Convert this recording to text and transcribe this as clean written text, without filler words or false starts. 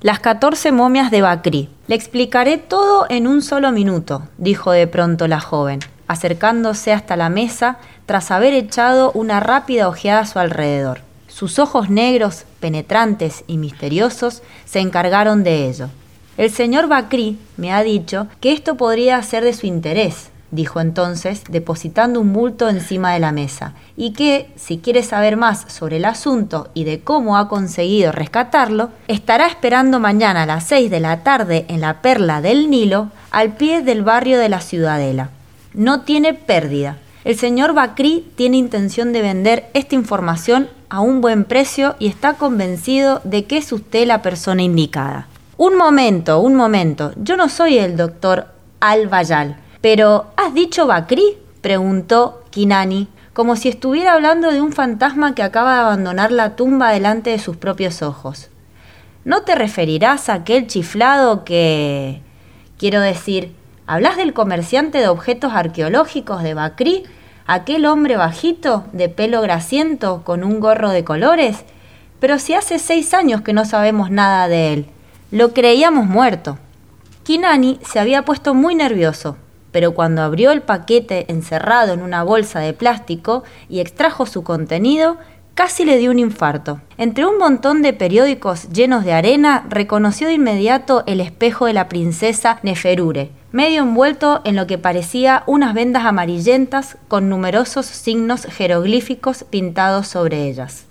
Las 14 momias de Bakrí. Le explicaré todo en un solo minuto, dijo de pronto la joven, acercándose hasta la mesa tras haber echado una rápida ojeada a su alrededor. Sus ojos negros, penetrantes y misteriosos, se encargaron de ello. El señor Bakrí me ha dicho que esto podría ser de su interés, dijo entonces, depositando un bulto encima de la mesa, y que, si quiere saber más sobre el asunto y de cómo ha conseguido rescatarlo, estará esperando mañana a las 6 de la tarde en la Perla del Nilo, al pie del barrio de la Ciudadela. No tiene pérdida. El señor Bakrí tiene intención de vender esta información a un buen precio y está convencido de que es usted la persona indicada. Un momento. Yo no soy el doctor Al-Bayal. «¿Pero has dicho Bakrí?», preguntó Kinani, como si estuviera hablando de un fantasma que acaba de abandonar la tumba delante de sus propios ojos. «¿No te referirás a aquel chiflado que...? Quiero decir, ¿hablas del comerciante de objetos arqueológicos de Bakrí? ¿Aquel hombre bajito, de pelo grasiento, con un gorro de colores? Pero si hace 6 años que no sabemos nada de él. Lo creíamos muerto». Kinani se había puesto muy nervioso, pero cuando abrió el paquete encerrado en una bolsa de plástico y extrajo su contenido, casi le dio un infarto. Entre un montón de periódicos llenos de arena, reconoció de inmediato el espejo de la princesa Neferure, medio envuelto en lo que parecía unas vendas amarillentas con numerosos signos jeroglíficos pintados sobre ellas.